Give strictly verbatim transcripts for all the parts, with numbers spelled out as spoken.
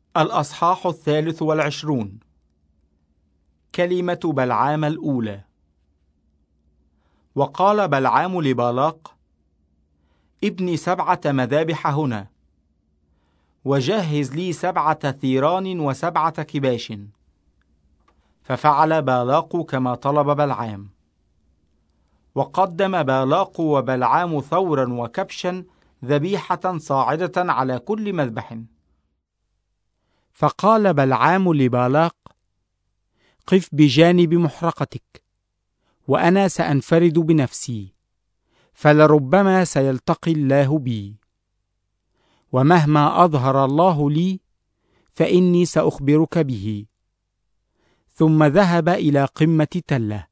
الأصحاح الثالث والعشرون. كلمة بلعام الأولى. وقال بلعام لبالاق: ابني سبعة مذابح هنا، وجهز لي سبعة ثيران وسبعة كباش. ففعل بالاق كما طلب بلعام، وقدم بالاق وبلعام ثورا وكبشا ذبيحة صاعدة على كل مذبح. فقال بلعام لبالاق: قف بجانب محرقتك، وأنا سأنفرد بنفسي، فلربما سيلتقي الله بي، ومهما أظهر الله لي فإني سأخبرك به. ثم ذهب إلى قمة تلة.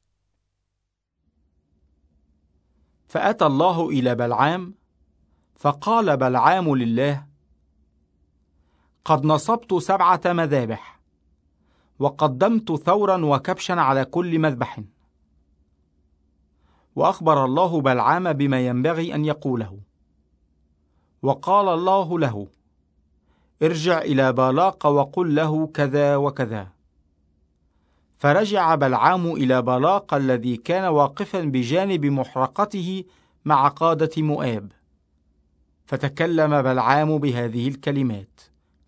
فأتى الله إلى بلعام، فقال بلعام لله: قد نصبت سبعة مذابح، وقدمت ثورا وكبشا على كل مذبح. وأخبر الله بلعام بما ينبغي أن يقوله. وقال الله له: ارجع إلى بالاق وقل له كذا وكذا. فرجع بلعام إلى بالاق الذي كان واقفا بجانب محرقته مع قادة مؤاب، فتكلم بلعام بهذه الكلمات: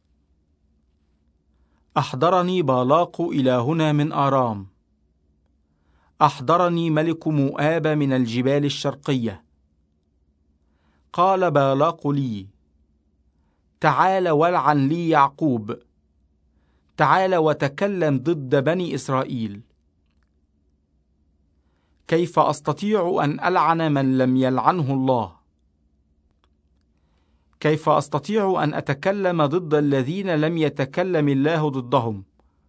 أحضرني بالاق إلى هنا من آرام، أحضرني ملك مؤاب من الجبال الشرقية. قال بالاق لي: تعال والعن لي يعقوب، تعال وتكلم ضد بني إسرائيل. كيف أستطيع أن ألعن من لم يلعنه الله؟ كيف أستطيع أن أتكلم ضد الذين لم يتكلم الله ضدهم؟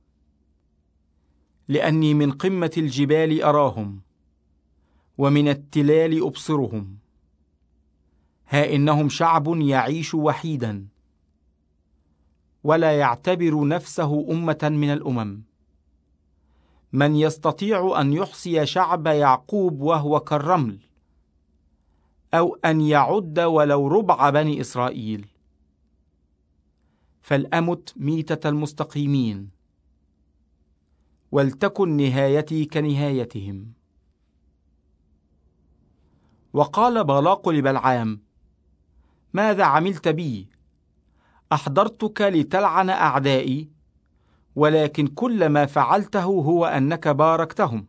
لأني من قمة الجبال أراهم، ومن التلال أبصرهم. ها إنهم شعب يعيش وحيدا، ولا يعتبر نفسه أمة من الأمم. من يستطيع أن يحصي شعب يعقوب وهو كالرمل، أو أن يعد ولو ربع بني إسرائيل؟ فلأمت ميتة المستقيمين، ولتكن نهايتي كنهايتهم. وقال بالاق لبلعام: ماذا عملت بي؟ أحضرتك لتلعن أعدائي، ولكن كل ما فعلته هو أنك باركتهم.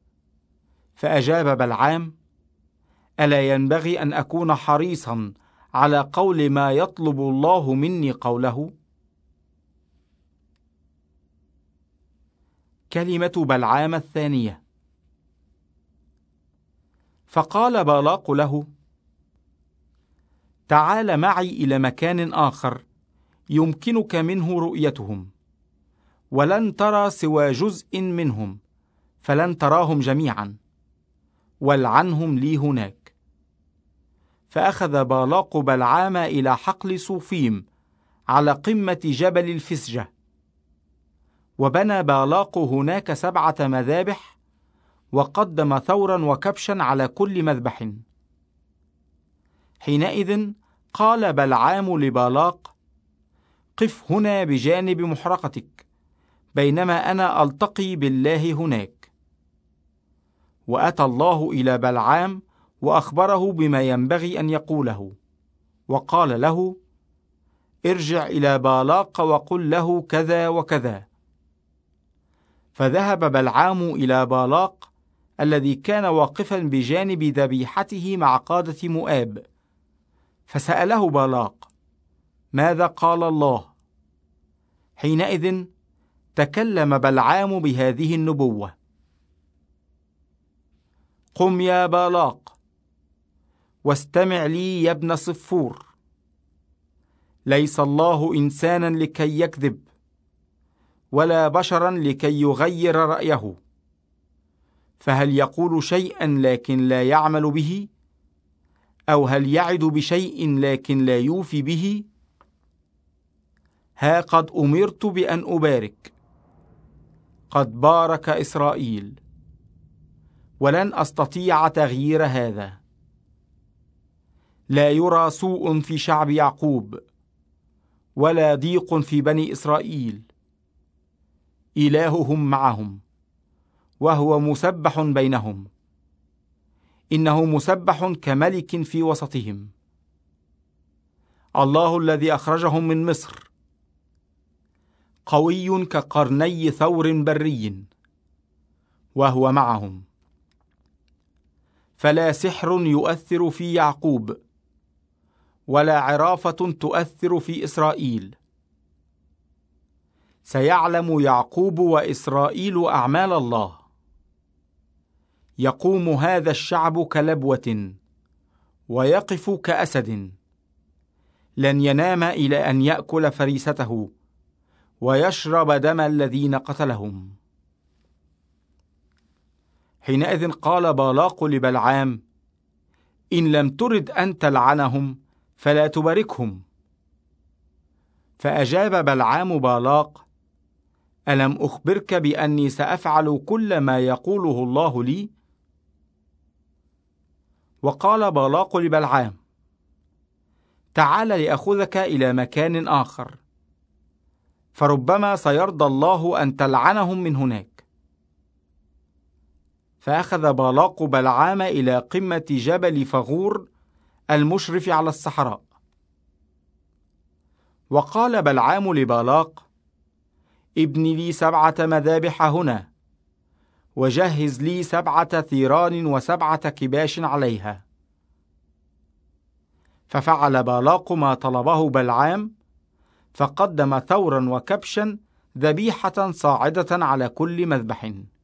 فأجاب بلعام: ألا ينبغي أن أكون حريصا على قول ما يطلب الله مني قوله؟ كلمة بلعام الثانية. فقال بالاق له: تعال معي إلى مكان آخر يمكنك منه رؤيتهم، ولن ترى سوى جزء منهم، فلن تراهم جميعا، والعنهم لي هناك. فأخذ بالاق بلعام إلى حقل صوفيم على قمة جبل الفسجة، وبنى بالاق هناك سبعة مذابح، وقدم ثورا وكبشا على كل مذبح. حينئذ قال بلعام لبالاق: قف هنا بجانب محرقتك، بينما أنا ألتقي بالله هناك. وأتى الله إلى بلعام وأخبره بما ينبغي أن يقوله، وقال له: ارجع إلى بالاق وقل له كذا وكذا. فذهب بلعام إلى بالاق الذي كان واقفا بجانب ذبيحته مع قادة مؤاب، فسأله بالاق: ماذا قال الله؟ حينئذ تكلم بلعام بهذه النبوة: قم يا بالاق، واستمع لي يا ابن صفور. ليس الله إنسانا لكي يكذب، ولا بشرا لكي يغير رأيه. فهل يقول شيئا لكن لا يعمل به؟ أو هل يعد بشيء لكن لا يوفي به؟ ها قد أمرت بأن أبارك، قد بارك إسرائيل، ولن أستطيع تغيير هذا. لا يرى سوء في شعب يعقوب، ولا ضيق في بني إسرائيل، إلههم معهم، وهو مسبح بينهم، إنه مسبح كملك في وسطهم. الله الذي أخرجهم من مصر قوي كقرني ثور بري، وهو معهم. فلا سحر يؤثر في يعقوب، ولا عرافة تؤثر في إسرائيل. سيعلم يعقوب وإسرائيل أعمال الله. يقوم هذا الشعب كلبوة، ويقف كأسد، لن ينام إلى أن يأكل فريسته ويشرب دم الذين قتلهم. حينئذ قال بالاق لبلعام: إن لم ترد أن تلعنهم فلا تباركهم. فأجاب بلعام بالاق: ألم أخبرك بأني سأفعل كل ما يقوله الله لي؟ وقال بالاق لبلعام: تعال لأخذك إلى مكان آخر، فربما سيرضى الله أن تلعنهم من هناك. فأخذ بالاق بلعام إلى قمة جبل فغور المشرف على الصحراء. وقال بلعام لبالاق: ابن لي سبعة مذابح هنا، وجهز لي سبعة ثيران وسبعة كباش عليها. ففعل بالاق ما طلبه بلعام، فقدم ثورا وكبشا ذبيحة صاعدة على كل مذبح.